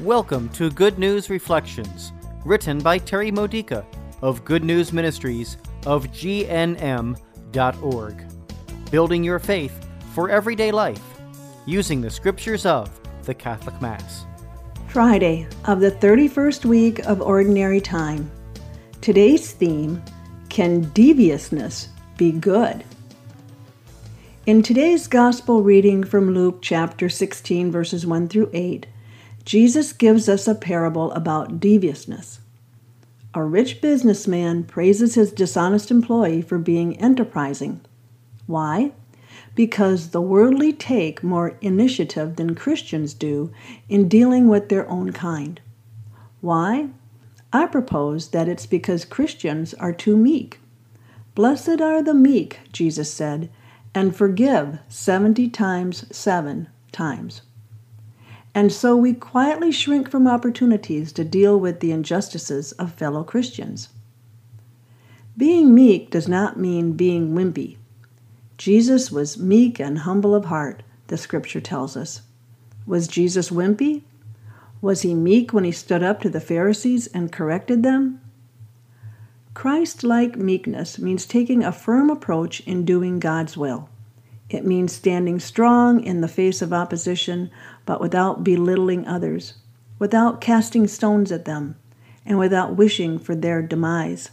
Welcome to Good News Reflections, written by Terry Modica of Good News Ministries of GNM.org. Building your faith for everyday life, using the scriptures of the Catholic Mass. Friday of the 31st week of Ordinary Time. Today's theme, Can Deviousness Be Good? In today's Gospel reading from Luke chapter 16, verses 1 through 8, Jesus gives us a parable about deviousness. A rich businessman praises his dishonest employee for being enterprising. Why? Because the worldly take more initiative than Christians do in dealing with their own kind. Why? I propose that it's because Christians are too meek. Blessed are the meek, Jesus said, and forgive 70 times 7 times. And so we quietly shrink from opportunities to deal with the injustices of fellow Christians. Being meek does not mean being wimpy. Jesus was meek and humble of heart, the scripture tells us. Was Jesus wimpy? Was he meek when he stood up to the Pharisees and corrected them? Christ-like meekness means taking a firm approach in doing God's will. It means standing strong in the face of opposition, but without belittling others, without casting stones at them, and without wishing for their demise.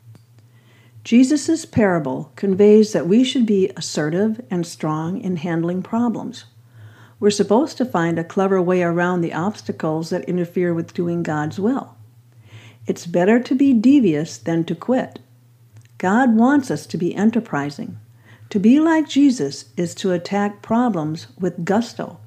Jesus' parable conveys that we should be assertive and strong in handling problems. We're supposed to find a clever way around the obstacles that interfere with doing God's will. It's better to be devious than to quit. God wants us to be enterprising. To be like Jesus is to attack problems with gusto.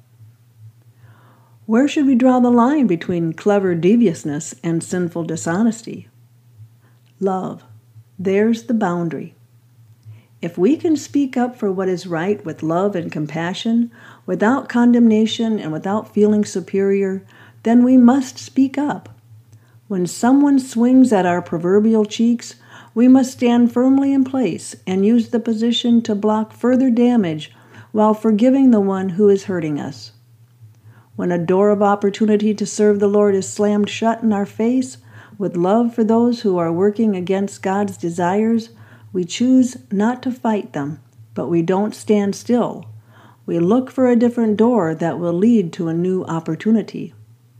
Where should we draw the line between clever deviousness and sinful dishonesty? Love. There's the boundary. If we can speak up for what is right with love and compassion, without condemnation and without feeling superior, then we must speak up. When someone swings at our proverbial cheeks, we must stand firmly in place and use the position to block further damage while forgiving the one who is hurting us. When a door of opportunity to serve the Lord is slammed shut in our face, with love for those who are working against God's desires, we choose not to fight them, but we don't stand still. We look for a different door that will lead to a new opportunity.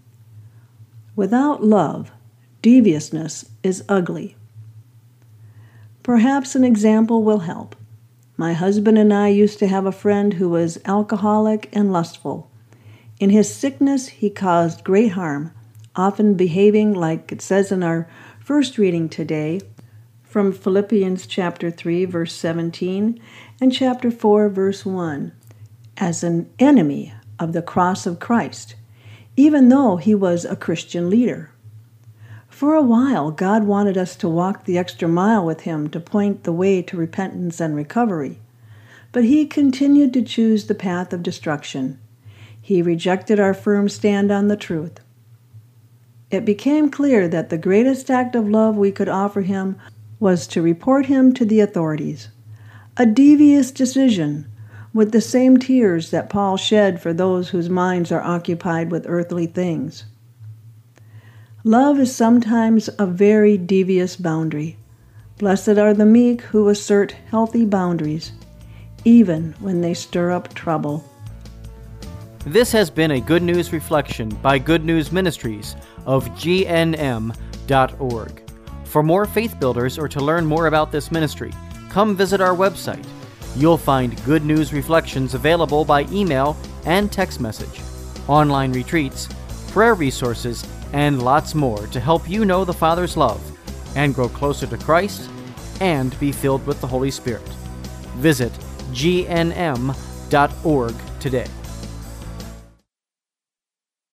Without love, deviousness is ugly. Perhaps an example will help. My husband and I used to have a friend who was alcoholic and lustful. In his sickness, he caused great harm, often behaving like it says in our first reading today from Philippians chapter 3, verse 17, and chapter 4, verse 1, as an enemy of the cross of Christ, even though he was a Christian leader. For a while, God wanted us to walk the extra mile with him to point the way to repentance and recovery. But he continued to choose the path of destruction. He rejected our firm stand on the truth. It became clear that the greatest act of love we could offer him was to report him to the authorities. A devious decision, with the same tears that Paul shed for those whose minds are occupied with earthly things. Love is sometimes a very devious boundary. Blessed are the meek who assert healthy boundaries, even when they stir up trouble. This has been a Good News Reflection by Good News Ministries of GNM.org. For more faith builders or to learn more about this ministry, come visit our website. You'll find Good News Reflections available by email and text message, online retreats, prayer resources, and lots more to help you know the Father's love and grow closer to Christ and be filled with the Holy Spirit. Visit gnm.org today.